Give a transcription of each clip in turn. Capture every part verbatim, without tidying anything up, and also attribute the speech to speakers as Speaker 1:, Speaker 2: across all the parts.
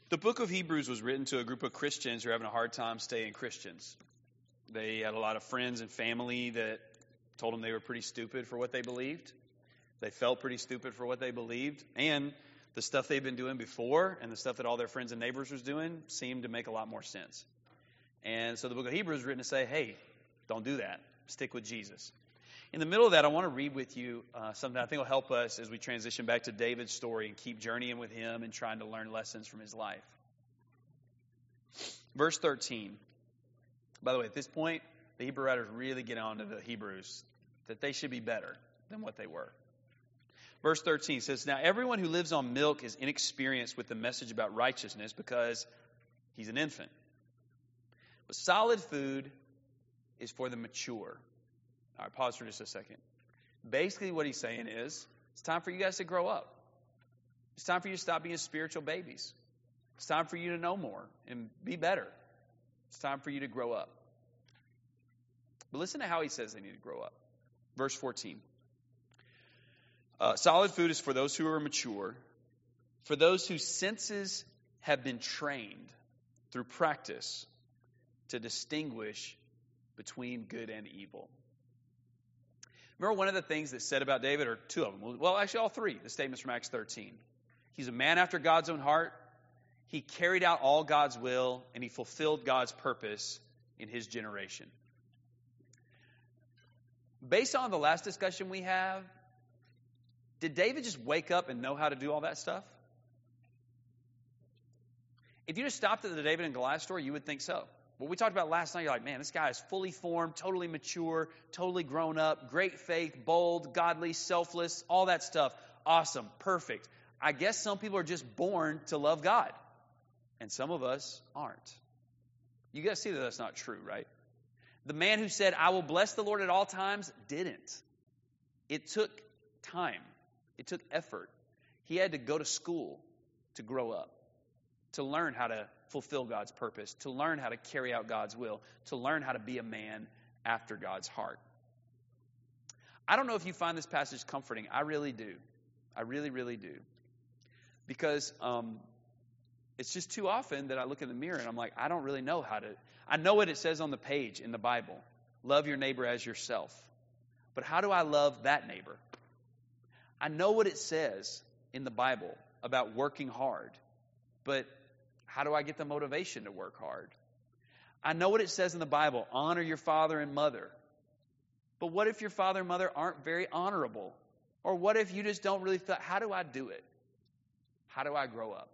Speaker 1: The book of Hebrews was written to a group of Christians who are having a hard time staying Christians. They had a lot of friends and family that told them they were pretty stupid for what they believed. They felt pretty stupid for what they believed. And the stuff they've been doing before and the stuff that all their friends and neighbors was doing seemed to make a lot more sense. And so the book of Hebrews was written to say, hey, don't do that. Stick with Jesus. In the middle of that, I want to read with you uh, something I think will help us as we transition back to David's story and keep journeying with him and trying to learn lessons from his life. Verse thirteen. By the way, at this point, the Hebrew writers really get on to the Hebrews that they should be better than what they were. Verse thirteen says, now everyone who lives on milk is inexperienced with the message about righteousness because he's an infant. But solid food is for the mature. All right, pause for just a second. Basically what he's saying is, it's time for you guys to grow up. It's time for you to stop being spiritual babies. It's time for you to know more and be better. It's time for you to grow up. But listen to how he says they need to grow up. Verse fourteen. Uh, solid food is for those who are mature, for those whose senses have been trained through practice to distinguish between good and evil. Remember one of the things that's said about David, or two of them, well, actually all three, the statements from Acts thirteen. He's a man after God's own heart. He carried out all God's will, and he fulfilled God's purpose in his generation. Based on the last discussion we have, did David just wake up and know how to do all that stuff? If you just stopped at the David and Goliath story, you would think so. What we talked about last night, you're like, man, this guy is fully formed, totally mature, totally grown up, great faith, bold, godly, selfless, all that stuff. Awesome, perfect. I guess some people are just born to love God, and some of us aren't. You guys see that that's not true, right? The man who said, I will bless the Lord at all times, didn't. It took time. It took effort. He had to go to school to grow up, to learn how to fulfill God's purpose, to learn how to carry out God's will, to learn how to be a man after God's heart. I don't know if you find this passage comforting. I really do. I really, really do. Because um, it's just too often that I look in the mirror and I'm like, I don't really know how to. I know what it says on the page in the Bible. Love your neighbor as yourself. But how do I love that neighbor? I know what it says in the Bible about working hard. But how do I get the motivation to work hard? I know what it says in the Bible, honor your father and mother. But what if your father and mother aren't very honorable? Or what if you just don't really feel, how do I do it? How do I grow up?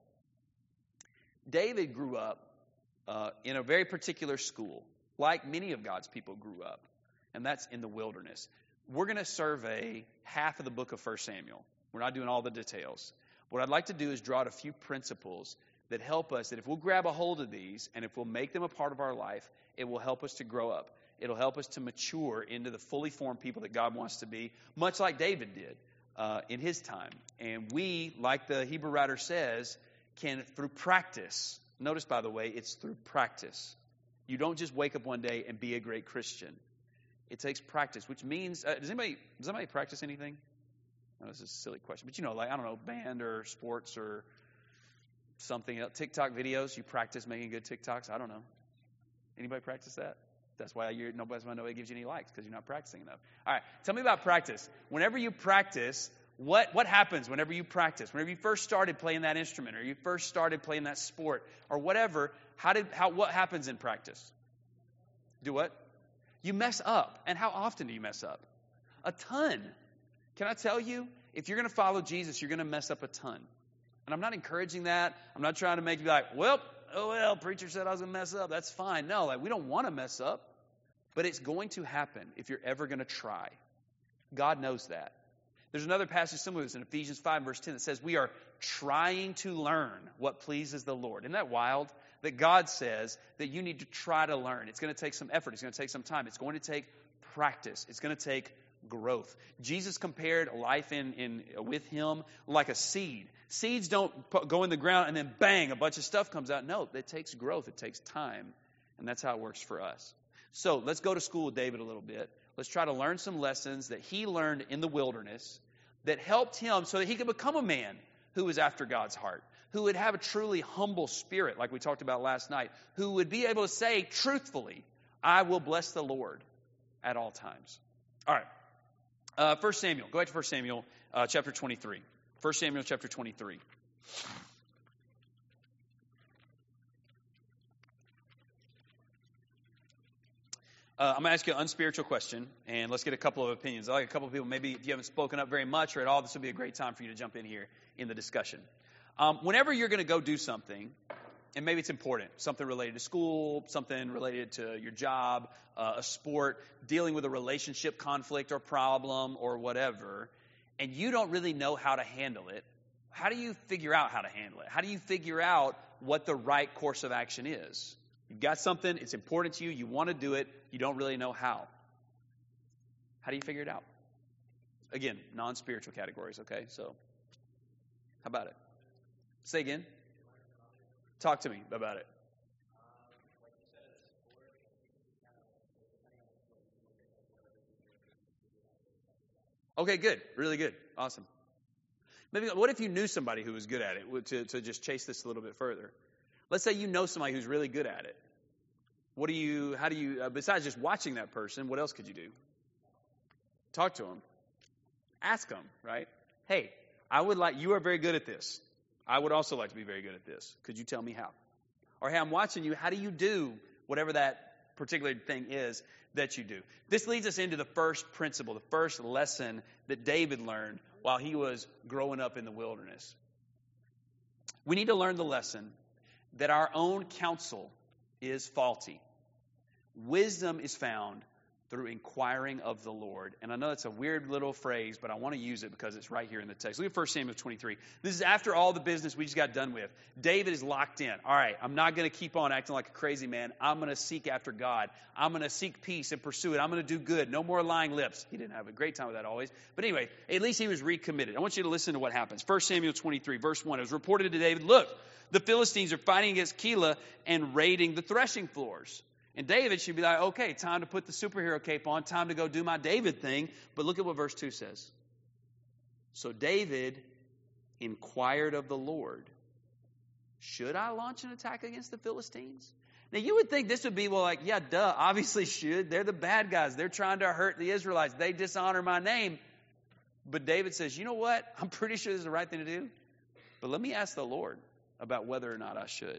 Speaker 1: David grew up uh, in a very particular school, like many of God's people grew up, and that's in the wilderness. We're going to survey half of the book of First Samuel. We're not doing all the details. What I'd like to do is draw out a few principles that help us, that if we'll grab a hold of these and if we'll make them a part of our life, it will help us to grow up. It'll help us to mature into the fully formed people that God wants to be, much like David did uh, in his time. And we, like the Hebrew writer says, can, through practice, notice, by the way, it's through practice. You don't just wake up one day and be a great Christian. It takes practice, which means, uh, does anybody does anybody practice anything? Oh, this is a silly question. But you know, like, I don't know, band or sports or something else. TikTok videos, you practice making good TikToks. I don't know. Anybody practice that? That's why you're, nobody's going to know it gives you any likes, because you're not practicing enough. All right, tell me about practice. Whenever you practice, what, what happens whenever you practice? Whenever you first started playing that instrument, or you first started playing that sport, or whatever, how did how what happens in practice? Do what? You mess up. And how often do you mess up? A ton. Can I tell you, if you're going to follow Jesus, you're going to mess up a ton. And I'm not encouraging that. I'm not trying to make you like, well, oh, well, preacher said I was going to mess up. That's fine. No, like, we don't want to mess up. But it's going to happen if you're ever going to try. God knows that. There's another passage similar to this in Ephesians five, verse ten, that says we are trying to learn what pleases the Lord. Isn't that wild? That God says that you need to try to learn. It's going to take some effort. It's going to take some time. It's going to take practice. It's going to take growth. Jesus compared life in, in with him like a seed. Seeds don't put, go in the ground and then bang, a bunch of stuff comes out. No, it takes growth. It takes time. And that's how it works for us. So let's go to school with David a little bit. Let's try to learn some lessons that he learned in the wilderness that helped him so that he could become a man who was after God's heart, who would have a truly humble spirit, like we talked about last night, who would be able to say truthfully, I will bless the Lord at all times. All right. Uh, First Samuel. Go back to First Samuel uh, chapter twenty-three. First Samuel chapter twenty-three. Uh, I'm going to ask you an unspiritual question, and let's get a couple of opinions. I like a couple of people, maybe if you haven't spoken up very much or at all, this would be a great time for you to jump in here in the discussion. Um, whenever you're going to go do something, and maybe it's important, something related to school, something related to your job, uh, a sport, dealing with a relationship conflict or problem or whatever, and you don't really know how to handle it, how do you figure out how to handle it? How do you figure out what the right course of action is? You've got something, it's important to you, you want to do it, you don't really know how. How do you figure it out? Again, non-spiritual categories, okay? So, how about it? Say again. Talk to me about it. Okay, good. Really good. Awesome. Maybe, what if you knew somebody who was good at it, to, to just chase this a little bit further? Let's say you know somebody who's really good at it. What do you, how do you, uh, besides just watching that person, what else could you do? Talk to them. Ask them, right? Hey, I would like, you are very good at this. I would also like to be very good at this. Could you tell me how? Or, hey, I'm watching you. How do you do whatever that particular thing is that you do? This leads us into the first principle, the first lesson that David learned while he was growing up in the wilderness. We need to learn the lesson that our own counsel is faulty. Wisdom is found through inquiring of the Lord. And I know it's a weird little phrase, but I want to use it because it's right here in the text. Look at First Samuel twenty-three. This is after all the business we just got done with. David is locked in. All right, I'm not going to keep on acting like a crazy man. I'm going to seek after God. I'm going to seek peace and pursue it. I'm going to do good. No more lying lips. He didn't have a great time with that always. But anyway, at least he was recommitted. I want you to listen to what happens. First Samuel twenty-three, verse one. It was reported to David, look, the Philistines are fighting against Keilah and raiding the threshing floors. And David should be like, okay, time to put the superhero cape on, time to go do my David thing. But look at what verse two says. So David inquired of the Lord, should I launch an attack against the Philistines? Now you would think this would be, well, like, yeah, duh, obviously should. They're the bad guys. They're trying to hurt the Israelites. They dishonor my name. But David says, you know what? I'm pretty sure this is the right thing to do. But let me ask the Lord about whether or not I should.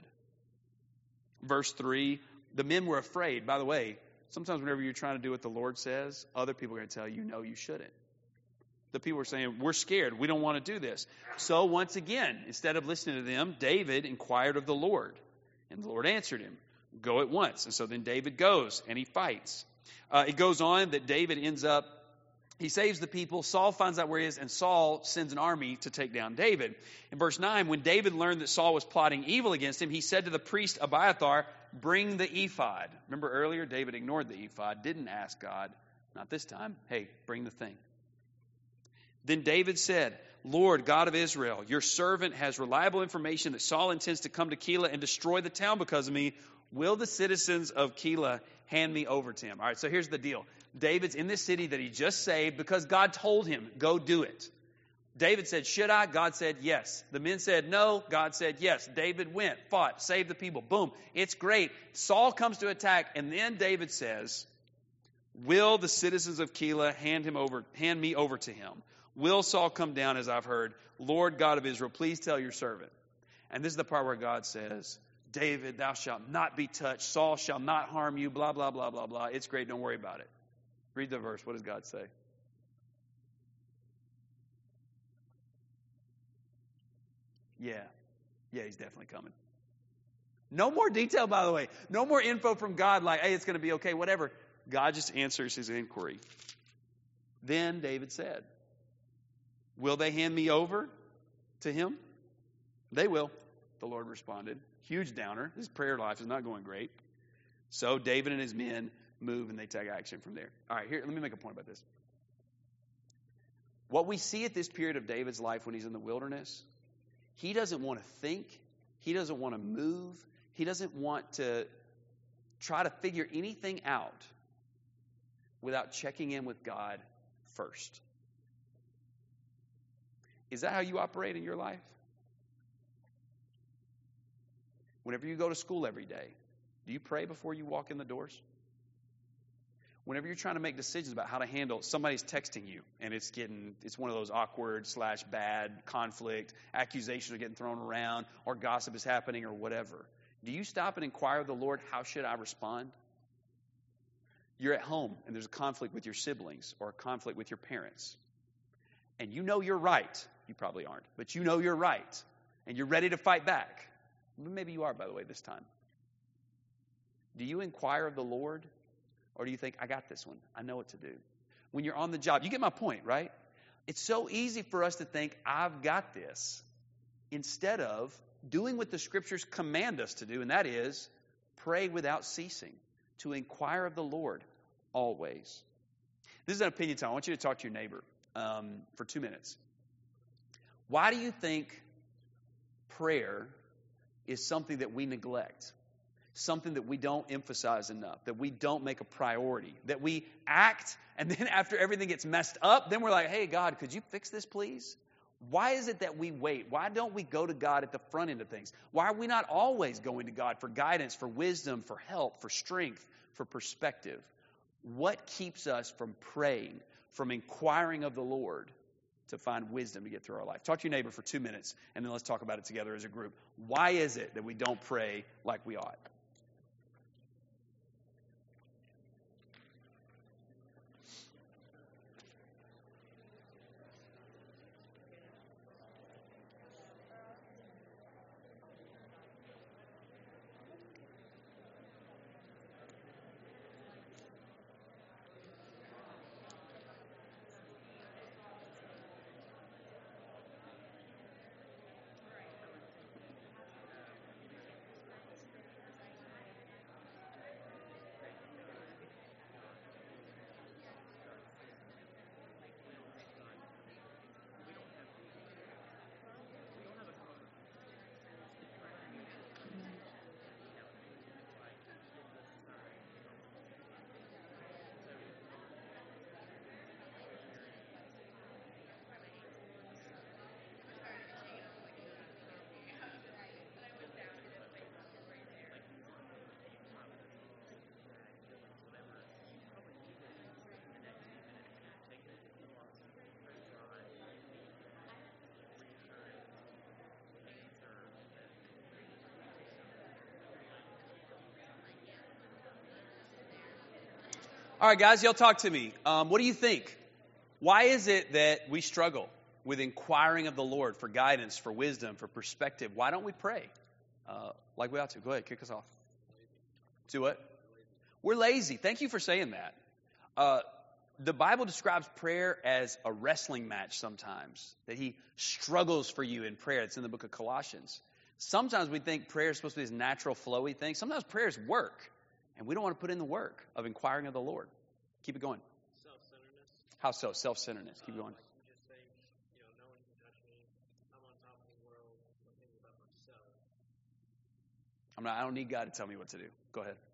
Speaker 1: Verse three, the men were afraid. By the way, sometimes whenever you're trying to do what the Lord says, other people are going to tell you, no, you shouldn't. The people are saying, we're scared. We don't want to do this. So once again, instead of listening to them, David inquired of the Lord. And the Lord answered him, go at once. And so then David goes and he fights. Uh, it goes on that David ends up, he saves the people. Saul finds out where he is, and Saul sends an army to take down David. In verse nine, when David learned that Saul was plotting evil against him, he said to the priest Abiathar, bring the ephod. Remember earlier, David ignored the ephod, didn't ask God. Not this time. Hey, bring the thing. Then David said, Lord, God of Israel, your servant has reliable information that Saul intends to come to Keilah and destroy the town because of me. Will the citizens of Keilah hand me over to him? All right, so here's the deal. David's in this city that he just saved because God told him, go do it. David said, should I? God said, yes. The men said, no. God said, yes. David went, fought, saved the people. Boom. It's great. Saul comes to attack, and then David says, will the citizens of Keilah hand him over, hand me over to him? Will Saul come down as I've heard? Lord God of Israel, please tell your servant. And this is the part where God says, David, thou shalt not be touched. Saul shall not harm you, blah, blah, blah, blah, blah. It's great. Don't worry about it. Read the verse. What does God say? Yeah. Yeah, he's definitely coming. No more detail, by the way. No more info from God like, hey, it's going to be okay, whatever. God just answers his inquiry. Then David said, will they hand me over to him? They will, the Lord responded. Huge downer. His prayer life is not going great. So David and his men move and they take action from there. All right, here, let me make a point about this. What we see at this period of David's life when he's in the wilderness, he doesn't want to think. He doesn't want to move. He doesn't want to try to figure anything out without checking in with God first. Is that how you operate in your life? Whenever you go to school every day, do you pray before you walk in the doors? Whenever you're trying to make decisions about how to handle, somebody's texting you and it's getting, it's one of those awkward slash bad conflict, accusations are getting thrown around, or gossip is happening, or whatever. Do you stop and inquire of the Lord, how should I respond? You're at home and there's a conflict with your siblings or a conflict with your parents. And you know you're right. You probably aren't, but you know you're right. And you're ready to fight back. Maybe you are, by the way, this time. Do you inquire of the Lord? Or do you think, I got this one. I know what to do. When you're on the job, you get my point, right? It's so easy for us to think, I've got this, instead of doing what the Scriptures command us to do, and that is pray without ceasing, to inquire of the Lord always. This is an opinion time. I want you to talk to your neighbor um, for two minutes. Why do you think prayer is something that we neglect? Something that we don't emphasize enough, that we don't make a priority, that we act, and then after everything gets messed up, then we're like, hey, God, could you fix this, please? Why is it that we wait? Why don't we go to God at the front end of things? Why are we not always going to God for guidance, for wisdom, for help, for strength, for perspective? What keeps us from praying, from inquiring of the Lord to find wisdom to get through our life? Talk to your neighbor for two minutes, and then let's talk about it together as a group. Why is it that we don't pray like we ought? All right, guys, y'all talk to me. Um, what do you think? Why is it that we struggle with inquiring of the Lord for guidance, for wisdom, for perspective? Why don't we pray uh, like we ought to? Go ahead, kick us off. Do what? We're lazy. Thank you for saying that. Uh, the Bible describes prayer as a wrestling match sometimes, that he struggles for you in prayer. It's in the book of Colossians. Sometimes we think prayer is supposed to be this natural, flowy thing. Sometimes prayer is work. And we don't want to put in the work of inquiring of the Lord. Keep it going.
Speaker 2: Self-centeredness.
Speaker 1: How so? Self-centeredness. Keep
Speaker 2: Uh,
Speaker 1: going.
Speaker 2: like you just think, you know, no one can touch me. I'm on top of the world. I'm thinking about myself.
Speaker 1: I'm not, I don't need God to tell me what to do. Go ahead.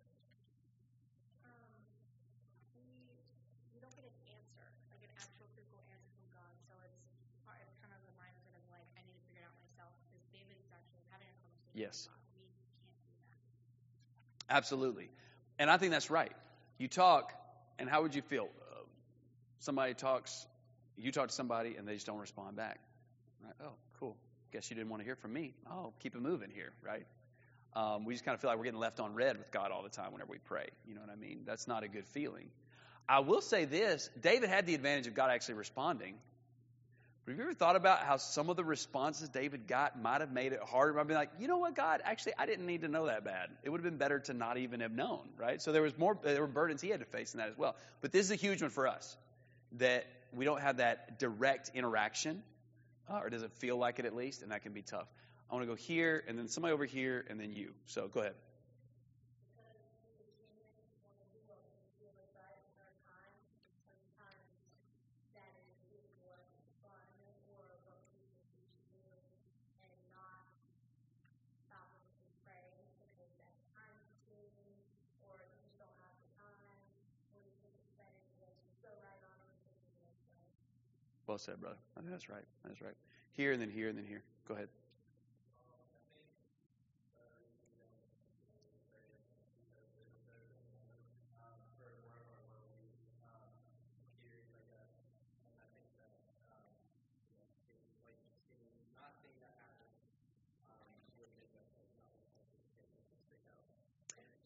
Speaker 3: Um, we we don't get an answer, like an actual physical answer from God. So it's part- it's kind of the mindset of like I need to figure it out myself. Because David's actually having a conversation
Speaker 1: Yes.
Speaker 3: with God. We can't do that.
Speaker 1: Absolutely. And I think that's right. You talk, and how would you feel? Uh, somebody talks, you talk to somebody, and they just don't respond back. Right? Oh, cool. Guess you didn't want to hear from me. Oh, keep it moving here, right? Um, we just kind of feel like we're getting left on red with God all the time whenever we pray. You know what I mean? That's not a good feeling. I will say this. David had the advantage of God actually responding. But have you ever thought about how some of the responses David got might have made it harder? I'd be like, you know what, God? Actually, I didn't need to know that bad. It would have been better to not even have known, right? So there was more. There were burdens he had to face in that as well. But this is a huge one for us, that we don't have that direct interaction, uh, or doesn't feel like it at least, and that can be tough. I want to go here, and then somebody over here, and then you. So go ahead. Well said, brother. I think that's right. That's right. Here, and then here, and then here. Go ahead.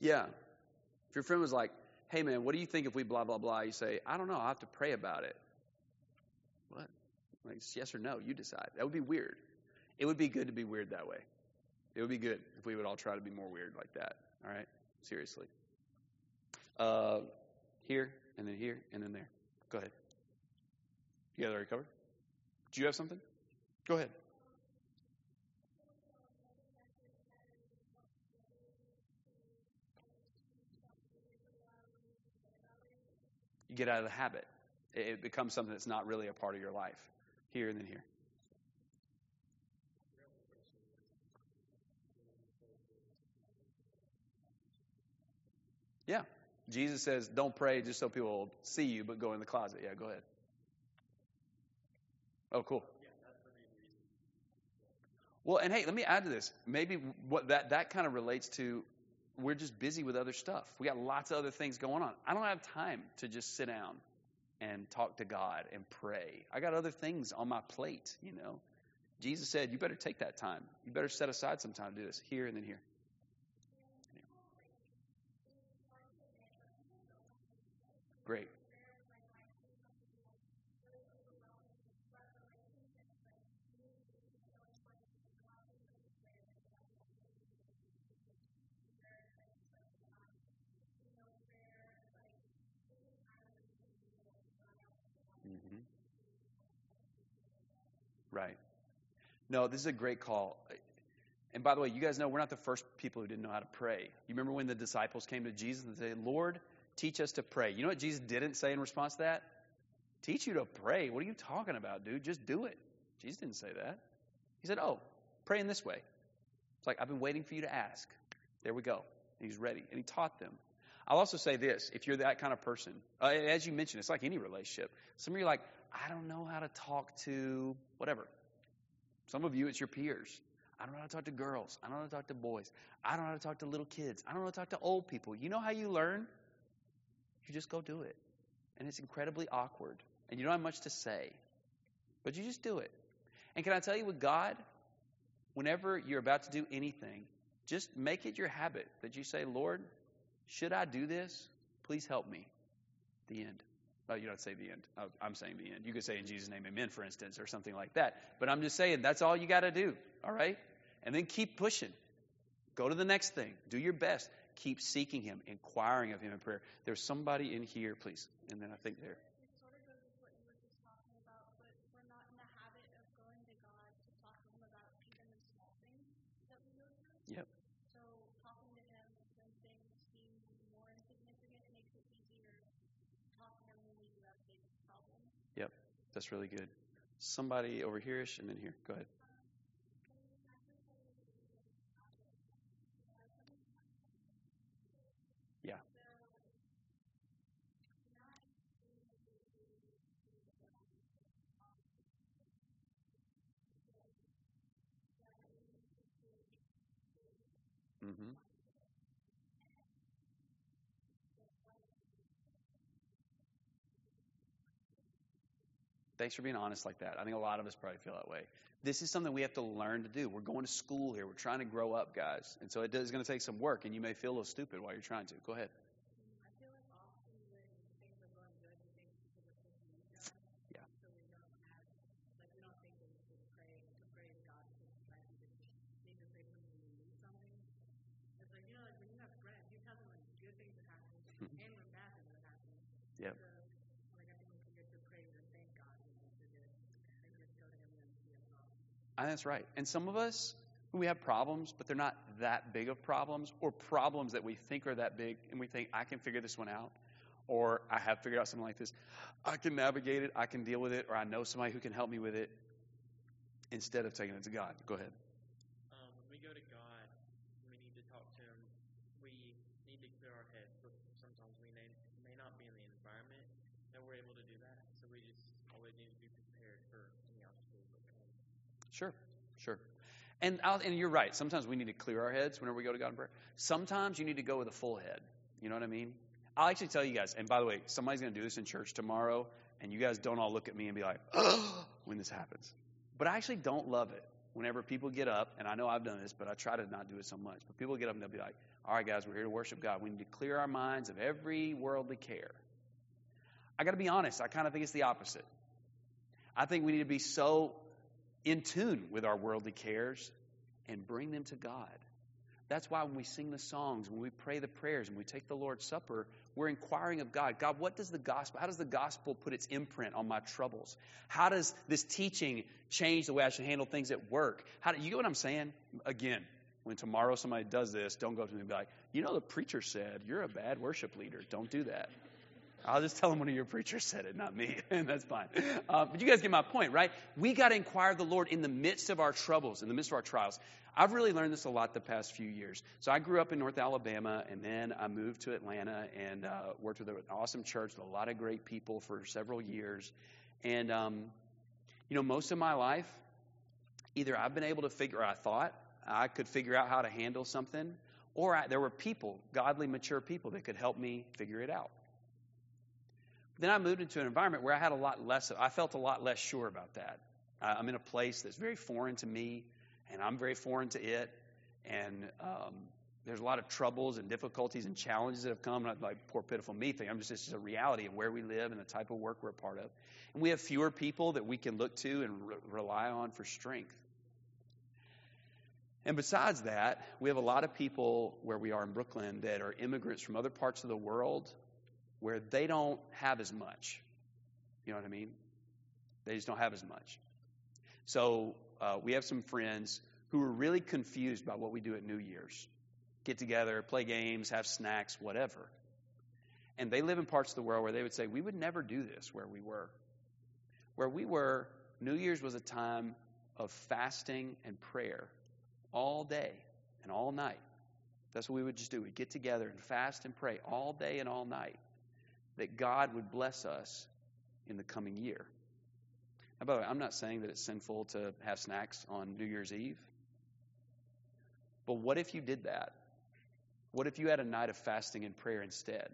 Speaker 1: Yeah. If your friend was like, hey, man, what do you think if we blah, blah, blah? You say, I don't know. I'll have to pray about it. What? Like, it's yes or no. You decide. That would be weird. It would be good to be weird that way. It would be good if we would all try to be more weird like that. All right? Seriously. Uh, here, and then here, and then there. Go ahead. You guys already covered? Do you have something? Go ahead. You get out of the habit. It becomes something that's not really a part of your life. Here and then here. Yeah. Jesus says, don't pray just so people will see you, but go in the closet. Yeah, go ahead. Oh, cool. Well, and hey, let me add to this. Maybe what that, that kind of relates to, we're just busy with other stuff. We got lots of other things going on. I don't have time to just sit down and talk to God and pray. I got other things on my plate, you know. Jesus said, you better take that time. You better set aside some time to do this. Here and then here. Great. Mm-hmm. Right. No, this is a great call. And by the way, you guys know we're not the first people who didn't know how to pray. You remember when the disciples came to Jesus and said, Lord, teach us to pray. You know what Jesus didn't say in response to that? Teach you to pray. What are you talking about, dude? Just do it. Jesus didn't say that. He said, oh, pray in this way. It's like, I've been waiting for you to ask. There we go. And he's ready. And he taught them. I'll also say this. If you're that kind of person, uh, as you mentioned, it's like any relationship. Some of you are like, I don't know how to talk to whatever. Some of you, it's your peers. I don't know how to talk to girls. I don't know how to talk to boys. I don't know how to talk to little kids. I don't know how to talk to old people. You know how you learn? You just go do it. And it's incredibly awkward. And you don't have much to say. But you just do it. And can I tell you with God, whenever you're about to do anything, just make it your habit that you say, Lord, should I do this? Please help me. The end. Well, you don't say the end. I'm saying the end. You could say in Jesus' name, amen, for instance, or something like that. But I'm just saying that's all you got to do. All right? And then keep pushing. Go to the next thing. Do your best. Keep seeking him, inquiring of him in prayer. There's somebody in here, please. And then I think there.
Speaker 3: It sort of goes with what you were just talking about, but we're not in the habit of going to God to talk to him about even the small things that we go through.
Speaker 1: Yep.
Speaker 3: So talking to him when things seem more insignificant makes it easier to talk to him when we do have big problems.
Speaker 1: Yep. That's really good. Somebody over here-ish and then here. Go ahead. Yeah. Mm-hmm. Thanks for being honest like that. I think a lot of us probably feel that way. This is something we have to learn to do. We're going to school here. We're trying to grow up, guys. And so it is going to take some work, and you may feel a little stupid while you're trying to. Go ahead.
Speaker 3: I feel like often when things are going good, we think people are pushing each other.
Speaker 1: Yeah.
Speaker 3: So we don't have, like, we don't think that we should pray to praise God to try to just need to pray when we need something. It's like, you know, like when you have friends, you tell them when good things are happening and when bad things are happening.
Speaker 1: Yep.
Speaker 3: So, like, I think we forget to praise and thank God when things are good and just go to him when we have problems.
Speaker 1: And that's right. And some of us, we have problems, but they're not that big of problems, or problems that we think are that big, and we think, I can figure this one out, or I have figured out something like this. I can navigate it, I can deal with it, or I know somebody who can help me with it, instead of taking it to God. Go ahead.
Speaker 2: Um, when we go to God, we need to talk to him. We need to clear our heads, but sometimes we may, may not be in the environment that we're able to do that. So we just always need to be prepared for any obstacles that come.
Speaker 1: Sure, sure. And I'll, and you're right. Sometimes we need to clear our heads whenever we go to God in prayer. Sometimes you need to go with a full head. You know what I mean? I'll actually tell you guys, and by the way, somebody's going to do this in church tomorrow, and you guys don't all look at me and be like, oh, when this happens. But I actually don't love it whenever people get up, and I know I've done this, but I try to not do it so much. But people get up and they'll be like, All right, guys, we're here to worship God. We need to clear our minds of every worldly care. I got to be honest, I kind of think it's the opposite. I think we need to be so in tune with our worldly cares and bring them to God. That's why when we sing the songs, when we pray the prayers, when we take the Lord's Supper, we're inquiring of God. God, what does the gospel, how does the gospel put its imprint on my troubles? How does this teaching change the way I should handle things at work? How do you get what I'm saying? Again, when tomorrow somebody does this, don't go up to me and be like, you know, the preacher said, you're a bad worship leader. Don't do that. I'll just tell them one of your preachers said it, not me. And that's fine. Uh, but you guys get my point, right? We got to inquire of the Lord in the midst of our troubles, in the midst of our trials. I've really learned this a lot the past few years. So I grew up in North Alabama, and then I moved to Atlanta and uh, worked with an awesome church with a lot of great people for several years. And, um, you know, most of my life, either I've been able to figure, or I thought I could figure out how to handle something, or I, there were people, godly, mature people that could help me figure it out. Then I moved into an environment where I had a lot less, I felt a lot less sure about that. I'm in a place that's very foreign to me, and I'm very foreign to it. And um, there's a lot of troubles and difficulties and challenges that have come. Not like poor pitiful me thing. I'm just, it's just a reality of where we live and the type of work we're a part of. And we have fewer people that we can look to and re- rely on for strength. And besides that, we have a lot of people where we are in Brooklyn that are immigrants from other parts of the world where they don't have as much. You know what I mean? They just don't have as much. So uh, we have some friends who are really confused by what we do at New Year's. Get together, play games, have snacks, whatever. And they live in parts of the world where they would say, we would never do this where we were. Where we were, New Year's was a time of fasting and prayer all day and all night. That's what we would just do. We'd get together and fast and pray all day and all night that God would bless us in the coming year. Now, by the way, I'm not saying that it's sinful to have snacks on New Year's Eve. But what if you did that? What if you had a night of fasting and prayer instead?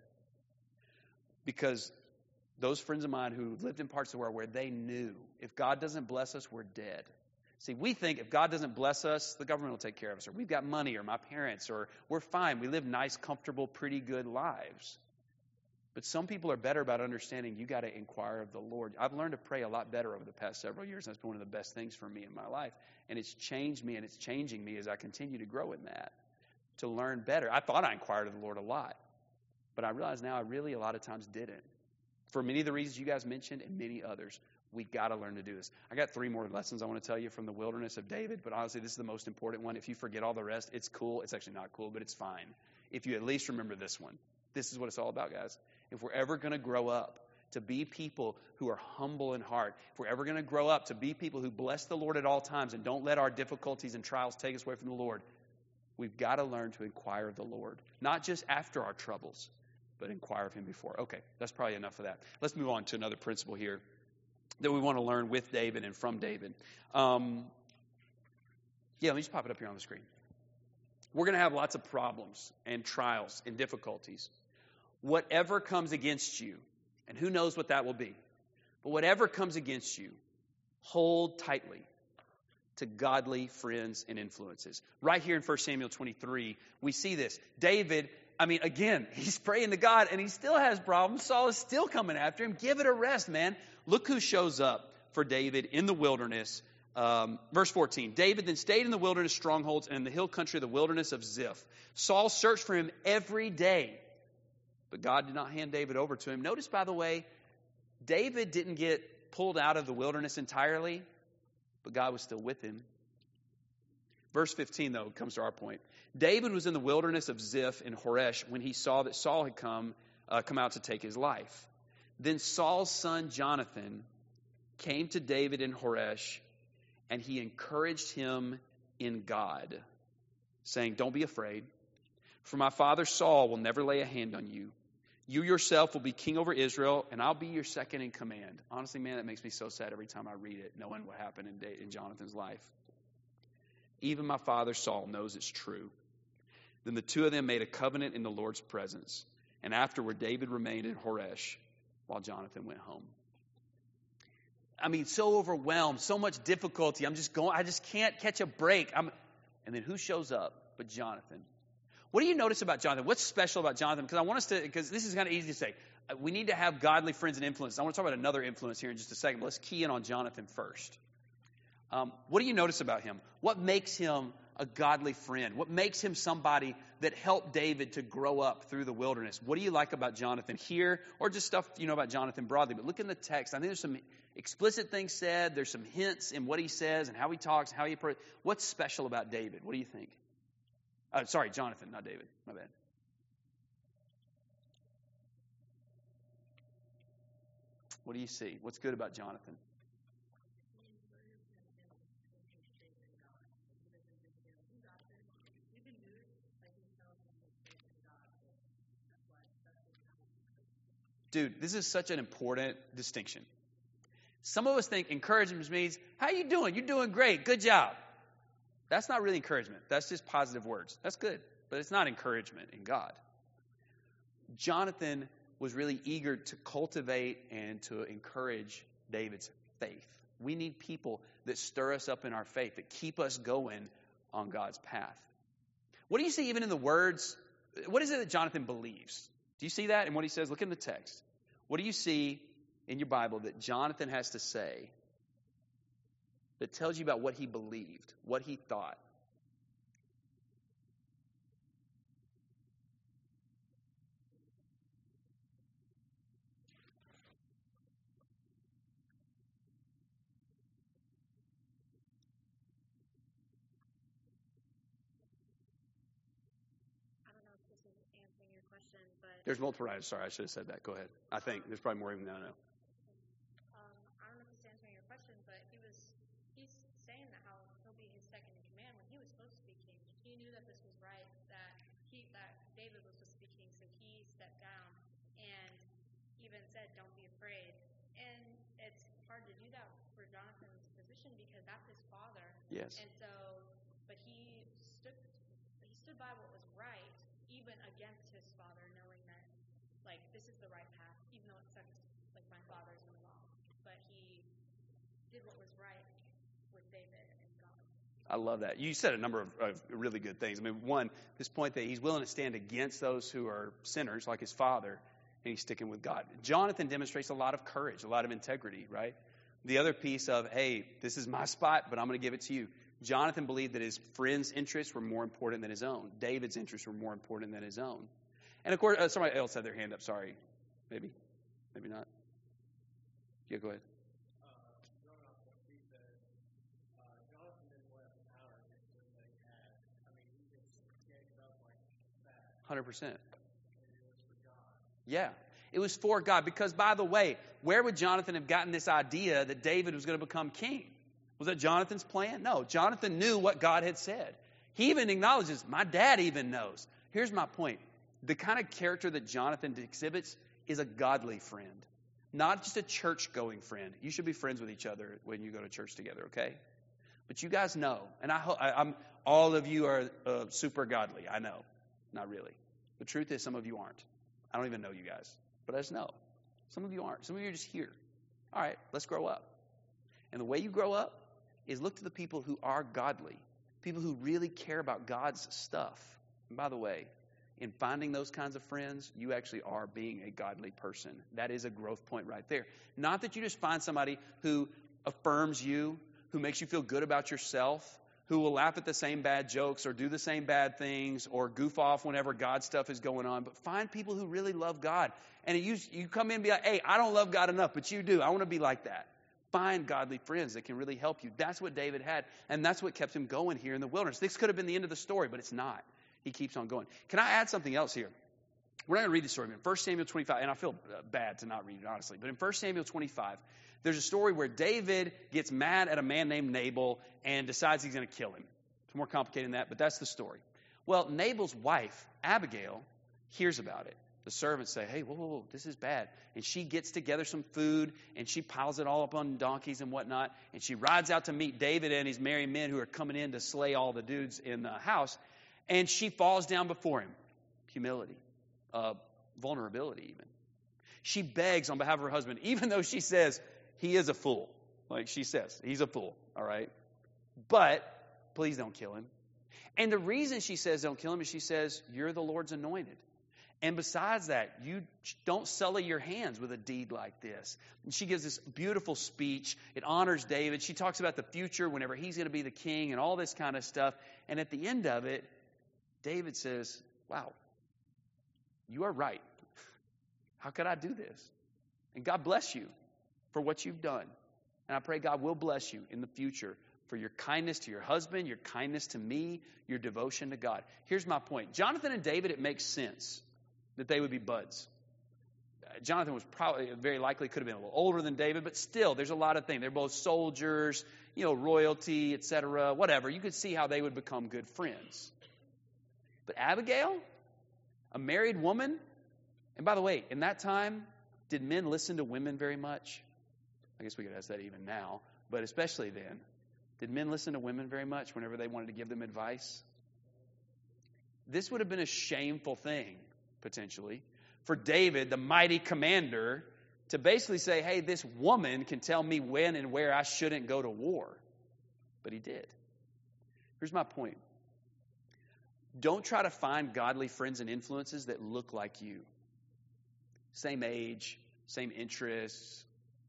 Speaker 1: Because those friends of mine who lived in parts of the world where they knew if God doesn't bless us, we're dead. See, we think if God doesn't bless us, the government will take care of us, or we've got money, or my parents, or we're fine. We live nice, comfortable, pretty good lives. But some people are better about understanding you got to inquire of the Lord. I've learned to pray a lot better over the past several years, and that's been one of the best things for me in my life. And it's changed me, and it's changing me as I continue to grow in that, to learn better. I thought I inquired of the Lord a lot, but I realize now I really a lot of times didn't. For many of the reasons you guys mentioned and many others, we got to learn to do this. I got three more lessons I want to tell you from the wilderness of David, but honestly, this is the most important one. If you forget all the rest, it's cool. It's actually not cool, but it's fine. If you at least remember this one. This is what it's all about, guys. If we're ever going to grow up to be people who are humble in heart, if we're ever going to grow up to be people who bless the Lord at all times and don't let our difficulties and trials take us away from the Lord, we've got to learn to inquire of the Lord. Not just after our troubles, but inquire of Him before. Okay, that's probably enough of that. Let's move on to another principle here that we want to learn with David and from David. Um, yeah, let me just pop it up here on the screen. We're going to have lots of problems and trials and difficulties. Whatever comes against you, and who knows what that will be, but whatever comes against you, hold tightly to godly friends and influences. Right here in First Samuel twenty-three, we see this. David, I mean, again, he's praying to God, and he still has problems. Saul is still coming after him. Give it a rest, man. Look who shows up for David in the wilderness. Um, verse fourteen, David then stayed in the wilderness strongholds and in the hill country of the wilderness of Ziph. Saul searched for him every day, but God did not hand David over to him. Notice, by the way, David didn't get pulled out of the wilderness entirely, but God was still with him. Verse fifteen, though, comes to our point. David was in the wilderness of Ziph in Horesh when he saw that Saul had come, uh, come out to take his life. Then Saul's son Jonathan came to David in Horesh, and he encouraged him in God, saying, don't be afraid, for my father Saul will never lay a hand on you. You yourself will be king over Israel, and I'll be your second in command. Honestly, man, that makes me so sad every time I read it, knowing what happened in, in Jonathan's life. Even my father Saul knows it's true. Then the two of them made a covenant in the Lord's presence, and afterward David remained in Horesh while Jonathan went home. I mean, so overwhelmed, so much difficulty. I'm just going, I just can't catch a break. I'm, and then who shows up but Jonathan? What do you notice about Jonathan? What's special about Jonathan? Because I want us to, because this is kind of easy to say. We need to have godly friends and influence. I want to talk about another influence here in just a second. But let's key in on Jonathan first. Um, what do you notice about him? What makes him a godly friend? What makes him somebody that helped David to grow up through the wilderness? What do you like about Jonathan here, or just stuff you know about Jonathan broadly? But look in the text. I think there's some explicit things said. There's some hints in what he says and how he talks, how he approaches. What's special about David? What do you think? Uh, sorry, Jonathan, not David. My bad. What do you see? What's good about Jonathan? Dude, this is such an important distinction. Some of us think encouragement means, how you doing? You're doing great. Good job. That's not really encouragement. That's just positive words. That's good, but it's not encouragement in God. Jonathan was really eager to cultivate and to encourage David's faith. We need people that stir us up in our faith, that keep us going on God's path. What do you see even in the words? What is it that Jonathan believes? Do you see that in what he says? Look in the text. What do you see in your Bible that Jonathan has to say that tells you about what he believed, what he thought? There's multiple writers. Sorry, I should have said that. Go ahead. I think there's probably more even than I know.
Speaker 3: Um, I don't know if it's answering your question, but he was he's saying that how he'll be his second in command when he was supposed to be king. He knew that this was right, that he that David was supposed to be king, so he stepped down and even said, "Don't be afraid." And it's hard to do that for Jonathan's position because that's his father.
Speaker 1: Yes.
Speaker 3: And so, but he stood he stood by what was right, even against his father, knowing that, like, this is the right path, even though it sucks, like, my father's in the wrong. But he did what was right with David and God.
Speaker 1: I love that. You said a number of, of really good things. I mean, one, this point that he's willing to stand against those who are sinners, like his father, and he's sticking with God. Jonathan demonstrates a lot of courage, a lot of integrity, right? The other piece of, hey, this is my spot, but I'm going to give it to you. Jonathan believed that his friends' interests were more important than his own. David's interests were more important than his own. And of course, uh, somebody else had their hand up. Sorry. Maybe. Maybe not. Yeah, go ahead. one hundred percent. Yeah. It was for God. Because, by the way, where would Jonathan have gotten this idea that David was going to become king? Was that Jonathan's plan? No. Jonathan knew what God had said. He even acknowledges, my dad even knows. Here's my point. The kind of character that Jonathan exhibits is a godly friend, not just a church-going friend. You should be friends with each other when you go to church together, okay? But you guys know, and I hope I, I'm all of you are uh, super godly. I know, not really. The truth is, some of you aren't. I don't even know you guys, but I just know some of you aren't. Some of you are just here. All right, let's grow up. And the way you grow up is look to the people who are godly, people who really care about God's stuff. And by the way, in finding those kinds of friends, you actually are being a godly person. That is a growth point right there. Not that you just find somebody who affirms you, who makes you feel good about yourself, who will laugh at the same bad jokes or do the same bad things or goof off whenever God stuff is going on. But find people who really love God. And you, you come in and be like, hey, I don't love God enough, but you do. I want to be like that. Find godly friends that can really help you. That's what David had, and that's what kept him going here in the wilderness. This could have been the end of the story, but it's not. He keeps on going. Can I add something else here? We're not going to read the story. In First Samuel twenty-five, and I feel bad to not read it, honestly, but in First Samuel twenty-five, there's a story where David gets mad at a man named Nabal and decides he's going to kill him. It's more complicated than that, but that's the story. Well, Nabal's wife, Abigail, hears about it. The servants say, hey, whoa, whoa, whoa, this is bad. And she gets together some food, and she piles it all up on donkeys and whatnot, and she rides out to meet David and his merry men who are coming in to slay all the dudes in the house, and she falls down before him. Humility. Uh, vulnerability, even. She begs on behalf of her husband, even though she says, he is a fool. Like she says, he's a fool, all right? But please don't kill him. And the reason she says don't kill him is she says, you're the Lord's anointed. And besides that, you don't sully your hands with a deed like this. And she gives this beautiful speech. It honors David. She talks about the future whenever he's going to be the king and all this kind of stuff. And at the end of it, David says, wow, you are right. How could I do this? And God bless you for what you've done. And I pray God will bless you in the future for your kindness to your husband, your kindness to me, your devotion to God. Here's my point. Jonathan and David, it makes sense that they would be buds. Uh, Jonathan was probably, very likely could have been a little older than David, but still, there's a lot of things. They're both soldiers, you know, royalty, et cetera, whatever. You could see how they would become good friends. But Abigail, a married woman, and by the way, in that time, did men listen to women very much? I guess we could ask that even now, but especially then. Did men listen to women very much whenever they wanted to give them advice? This would have been a shameful thing, potentially, for David, the mighty commander, to basically say, hey, this woman can tell me when and where I shouldn't go to war. But he did. Here's my point. Don't try to find godly friends and influences that look like you. Same age, same interests.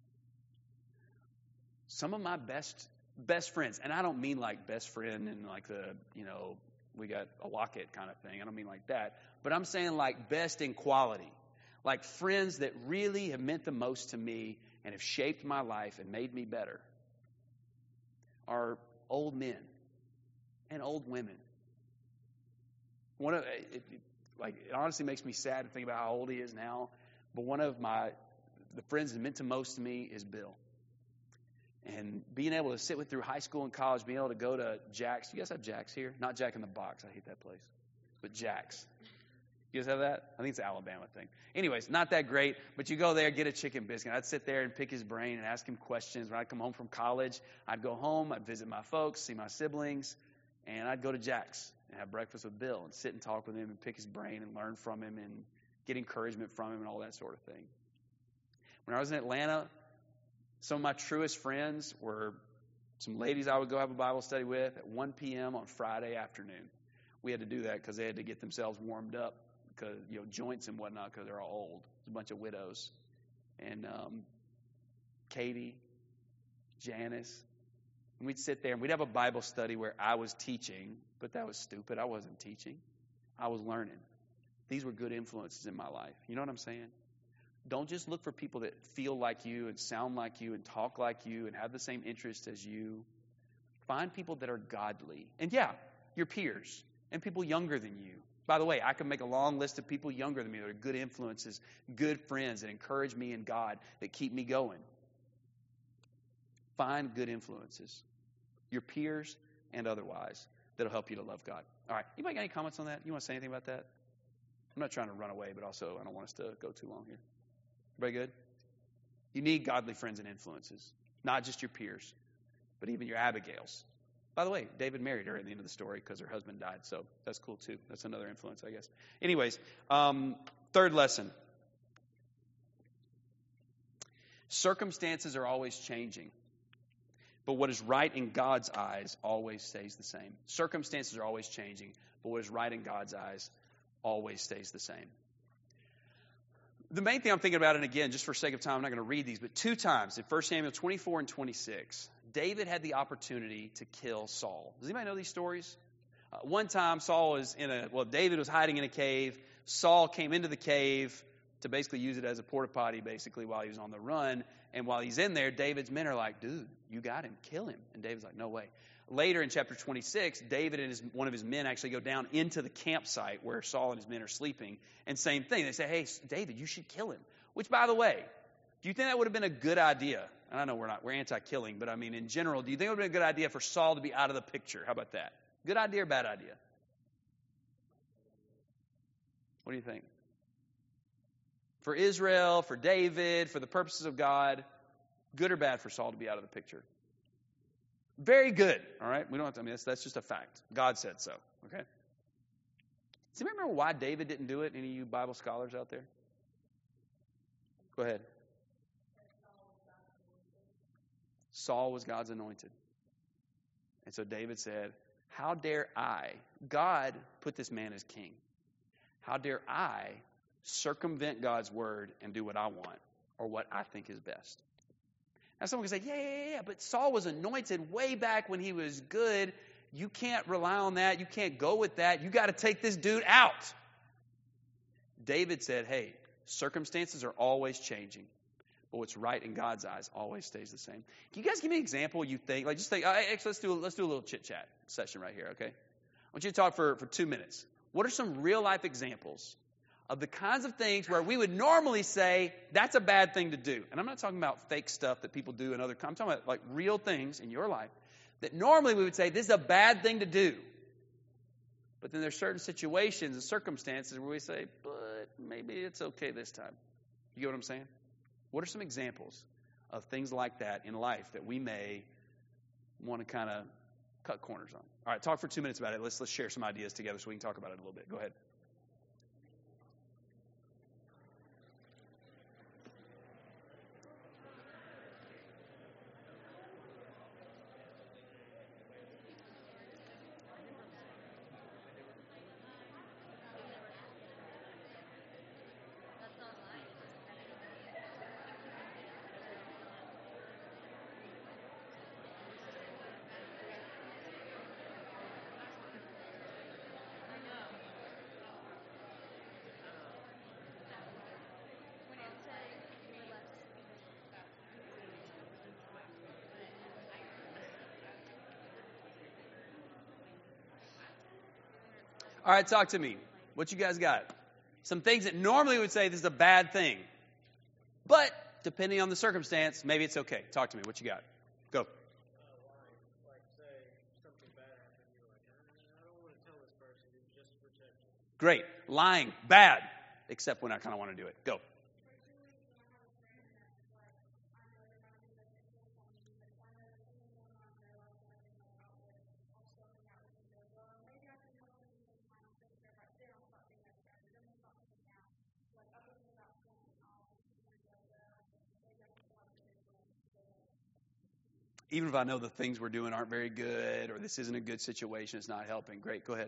Speaker 1: Some of my best best friends, and I don't mean like best friend and like the, you know, we got a locket kind of thing. I don't mean like that. But I'm saying like best in quality. Like friends that really have meant the most to me and have shaped my life and made me better are old men and old women. One of it, it, like it honestly makes me sad to think about how old he is now. But one of my the friends that meant the most to me is Bill. And being able to sit with through high school and college, being able to go to Jack's. You guys have Jack's here? Not Jack in the Box. I hate that place. But Jack's. You guys have that? I think it's an Alabama thing. Anyways, not that great, but you go there, get a chicken biscuit. I'd sit there and pick his brain and ask him questions. When I'd come home from college, I'd go home, I'd visit my folks, see my siblings, and I'd go to Jack's and have breakfast with Bill and sit and talk with him and pick his brain and learn from him and get encouragement from him and all that sort of thing. When I was in Atlanta, some of my truest friends were some ladies I would go have a Bible study with at one p.m. on Friday afternoon. We had to do that because they had to get themselves warmed up, because you know joints and whatnot, because they're all old. It's a bunch of widows. And um, Katie, Janice, and we'd sit there and we'd have a Bible study where I was teaching, but that was stupid. I wasn't teaching. I was learning. These were good influences in my life. You know what I'm saying? Don't just look for people that feel like you and sound like you and talk like you and have the same interests as you. Find people that are godly. And yeah, your peers and people younger than you. By the way, I can make a long list of people younger than me that are good influences, good friends that encourage me in God, that keep me going. Find good influences, your peers and otherwise, that'll help you to love God. All right, anybody got any comments on that? You want to say anything about that? I'm not trying to run away, but also I don't want us to go too long here. Everybody good? You need godly friends and influences, not just your peers, but even your Abigails. By the way, David married her at the end of the story because her husband died, so that's cool too. That's another influence, I guess. Anyways, um, third lesson. Circumstances are always changing, but what is right in God's eyes always stays the same. Circumstances are always changing, but what is right in God's eyes always stays the same. The main thing I'm thinking about, and again, just for sake of time, I'm not going to read these, but two times in First Samuel twenty-four and twenty-six, David had the opportunity to kill Saul. Does anybody know these stories? Uh, one time, Saul was in a, well, David was hiding in a cave. Saul came into the cave to basically use it as a porta potty, basically, while he was on the run. And while he's in there, David's men are like, dude, you got him, kill him. And David's like, no way. Later in chapter twenty-six, David and his, one of his men actually go down into the campsite where Saul and his men are sleeping. And same thing. They say, hey, David, you should kill him. Which, by the way, do you think that would have been a good idea? And I know we're not, we're anti-killing, but I mean, in general, do you think it would have been a good idea for Saul to be out of the picture? How about that? Good idea or bad idea? What do you think? For Israel, for David, for the purposes of God, good or bad for Saul to be out of the picture? Very good, all right? We don't have to, I mean, that's, that's just a fact. God said so, okay? Does anybody remember why David didn't do it? Any of you Bible scholars out there? Go ahead. Saul was God's anointed. And so David said, How dare I, God put this man as king. How dare I circumvent God's word and do what I want or what I think is best? Now someone can say, yeah, yeah, yeah, but Saul was anointed way back when he was good. You can't rely on that. You can't go with that. You got to take this dude out. David said, hey, circumstances are always changing, but what's right in God's eyes always stays the same. Can you guys give me an example you think, like just think, uh, actually, let's do, a, let's do a little chit-chat session right here, okay? I want you to talk for, for two minutes. What are some real-life examples of the kinds of things where we would normally say, that's a bad thing to do? And I'm not talking about fake stuff that people do in other, I'm talking about like real things in your life that normally we would say, this is a bad thing to do. But then there's certain situations and circumstances where we say, but maybe it's okay this time. You get what I'm saying? What are some examples of things like that in life that we may want to kind of cut corners on? All right, talk for two minutes about it. Let's let's share some ideas together so we can talk about it a little bit. Go ahead. All right, talk to me. What you guys got? Some things that normally would say this is a bad thing. But depending on the circumstance, maybe it's okay. Talk to me. What you got? Go.
Speaker 2: Uh, lying. Like, say something bad happened, you're like, I don't want to tell this person, it's just to protect them.
Speaker 1: Great. Lying. Bad. Except when I kind of want to do it. Go. Even if I know the things we're doing aren't very good or this isn't a good situation, it's not helping. Great, go ahead.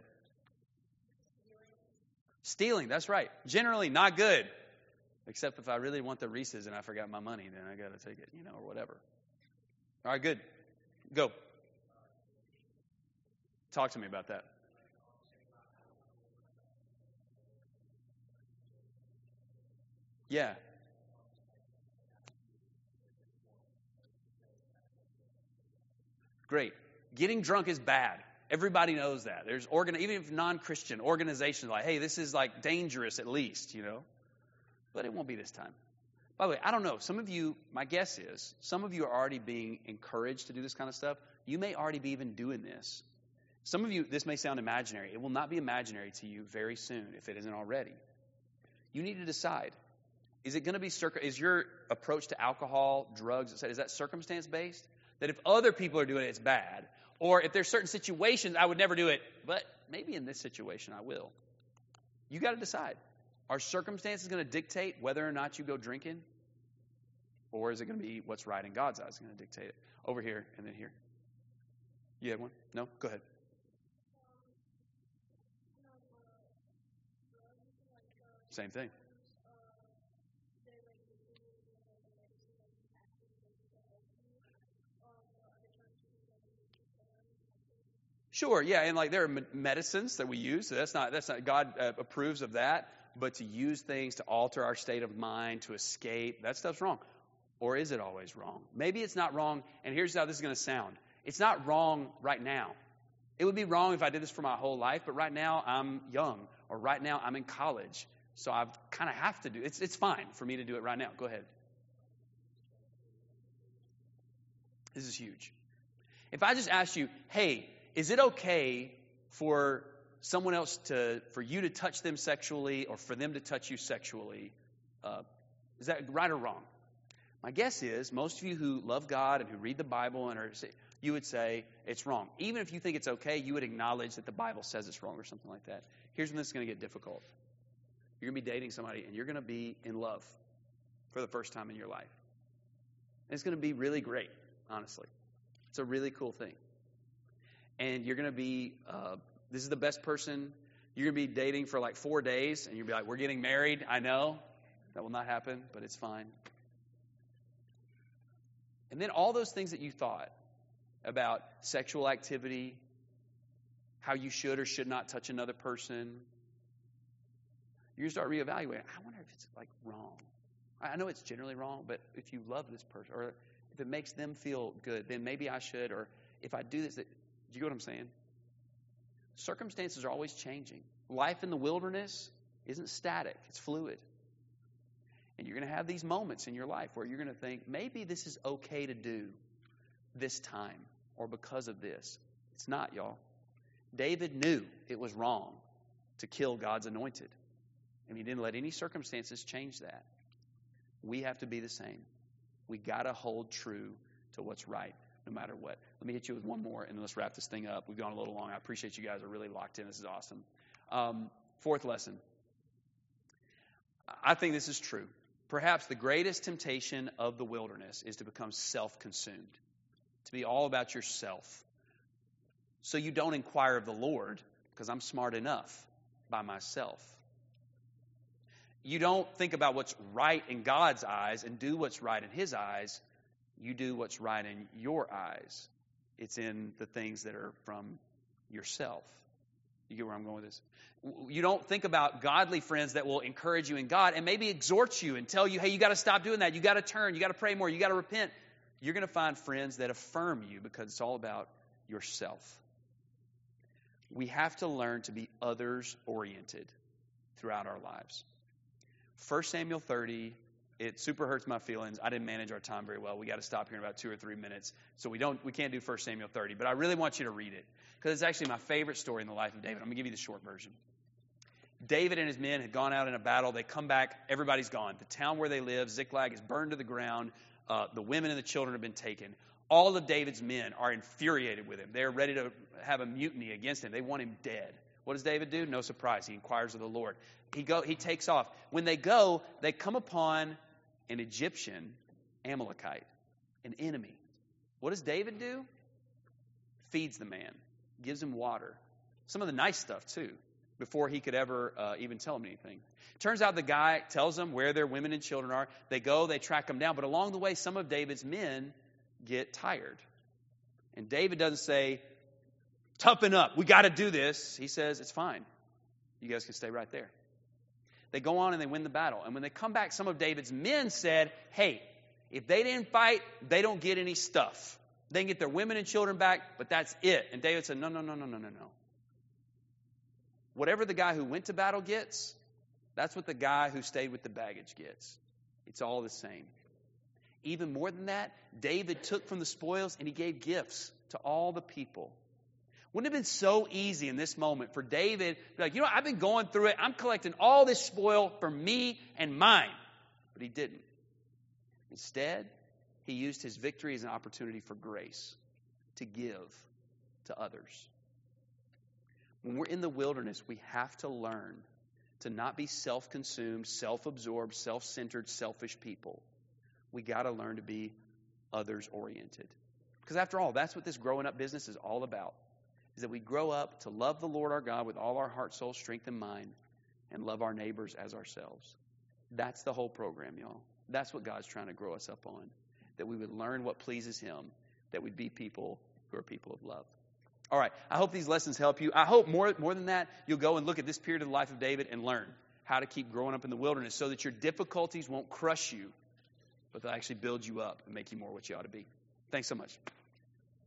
Speaker 1: Stealing, that's right. Generally not good. Except if I really want the Reese's and I forgot my money, then I got to take it, you know, or whatever. All right, good. Go. Talk to me about that. Yeah. Great. Getting drunk is bad. Everybody knows that. There's organ, even if non-Christian organizations like, hey, this is like dangerous at least, you know. But it won't be this time. By the way, I don't know. Some of you, my guess is, some of you are already being encouraged to do this kind of stuff. You may already be even doing this. Some of you, this may sound imaginary. It will not be imaginary to you very soon if it isn't already. You need to decide. Is it going to be, is your approach to alcohol, drugs, et cetera, is that circumstance-based? That if other people are doing it, it's bad. Or if there's certain situations, I would never do it, but maybe in this situation I will. You got to decide. Are circumstances going to dictate whether or not you go drinking? Or is it going to be what's right in God's eyes going to dictate it? Over here and then here. You had one? No? Go ahead. Same thing. Sure, yeah, and like there are medicines that we use. So that's not that's not God uh, approves of that. But to use things to alter our state of mind, to escape, that stuff's wrong. Or is it always wrong? Maybe it's not wrong. And here's how this is going to sound. It's not wrong right now. It would be wrong if I did this for my whole life. But right now I'm young, or right now I'm in college, so I kind of have to do. It's it's fine for me to do it right now. Go ahead. This is huge. If I just asked you, hey, is it okay for someone else to, for you to touch them sexually or for them to touch you sexually? Uh, is that right or wrong? My guess is most of you who love God and who read the Bible and are, you would say it's wrong. Even if you think it's okay, you would acknowledge that the Bible says it's wrong or something like that. Here's when this is going to get difficult. You're going to be dating somebody and you're going to be in love for the first time in your life. And it's going to be really great, honestly. It's a really cool thing. and you're going to be, uh, this is the best person. You're going to be dating for like four days, and you'll be like, we're getting married. I know that will not happen, but it's fine. And then all those things that you thought about sexual activity, how you should or should not touch another person, you start reevaluating. I wonder if it's like wrong. I know it's generally wrong, but if you love this person, or if it makes them feel good, then maybe I should, or if I do this, that, do you get what I'm saying? Circumstances are always changing. Life in the wilderness isn't static. It's fluid. And you're going to have these moments in your life where you're going to think, maybe this is okay to do this time or because of this. It's not, y'all. David knew it was wrong to kill God's anointed. And he didn't let any circumstances change that. We have to be the same. We got to hold true to what's right, no matter what. Let me hit you with one more, and then let's wrap this thing up. We've gone a little long. I appreciate you guys are really locked in. This is awesome. Um, fourth lesson. I think this is true. Perhaps the greatest temptation of the wilderness is to become self-consumed, to be all about yourself. So you don't inquire of the Lord, because I'm smart enough by myself. You don't think about what's right in God's eyes and do what's right in His eyes. You do what's right in your eyes. It's in the things that are from yourself. You get where I'm going with this? You don't think about godly friends that will encourage you in God and maybe exhort you and tell you, hey, you got to stop doing that. You got to turn. You got to pray more. You got to repent. You're going to find friends that affirm you because it's all about yourself. We have to learn to be others-oriented throughout our lives. First Samuel thirty, it super hurts my feelings. I didn't manage our time very well. We got to stop here in about two or three minutes. So we don't, we can't do First Samuel thirty, but I really want you to read it because it's actually my favorite story in the life of David. I'm going to give you the short version. David and his men had gone out in a battle. They come back. Everybody's gone. The town where they live, Ziklag, is burned to the ground. Uh, the women and the children have been taken. All of David's men are infuriated with him. They're ready to have a mutiny against him. They want him dead. What does David do? No surprise. He inquires of the Lord. He go. He takes off. When they go, they come upon an Egyptian Amalekite, an enemy. What does David do? Feeds the man, gives him water. Some of the nice stuff, too, before he could ever uh, even tell him anything. Turns out the guy tells them where their women and children are. They go, they track them down. But along the way, some of David's men get tired. And David doesn't say, toughen up, we got to do this. He says, it's fine. You guys can stay right there. They go on and they win the battle. And when they come back, some of David's men said, hey, if they didn't fight, they don't get any stuff. They can get their women and children back, but that's it. And David said, no, no, no, no, no, no, no. Whatever the guy who went to battle gets, that's what the guy who stayed with the baggage gets. It's all the same. Even more than that, David took from the spoils and he gave gifts to all the people. Wouldn't it have been so easy in this moment for David to be like, you know, I've been going through it. I'm collecting all this spoil for me and mine. But he didn't. Instead, he used his victory as an opportunity for grace to give to others. When we're in the wilderness, we have to learn to not be self-consumed, self-absorbed, self-centered, selfish people. We got to learn to be others-oriented. Because after all, that's what this growing up business is all about. Is that we grow up to love the Lord our God with all our heart, soul, strength, and mind, and love our neighbors as ourselves. That's the whole program, y'all. That's what God's trying to grow us up on. That we would learn what pleases Him. That we'd be people who are people of love. All right, I hope these lessons help you. I hope more, more than that, you'll go and look at this period of the life of David and learn how to keep growing up in the wilderness so that your difficulties won't crush you, but they'll actually build you up and make you more what you ought to be. Thanks so much.